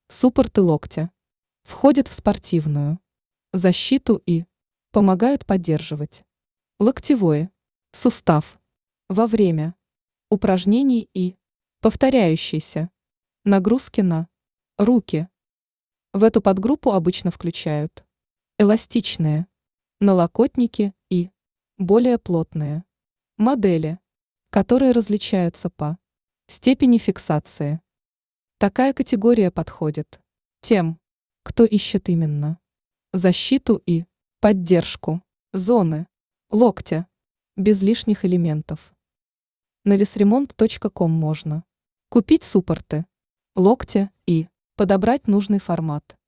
Суппорты локтя. Входят в спортивную защиту и помогают поддерживать локтевой сустав во время упражнений и повторяющейся нагрузки на руки. В эту подгруппу обычно включают эластичные налокотники и более плотные модели, которые различаются по степени фиксации. Такая категория подходит тем, кто ищет именно защиту и поддержку зоны локтя без лишних элементов. На весремонт.ком можно купить суппорты локтя и подобрать нужный формат.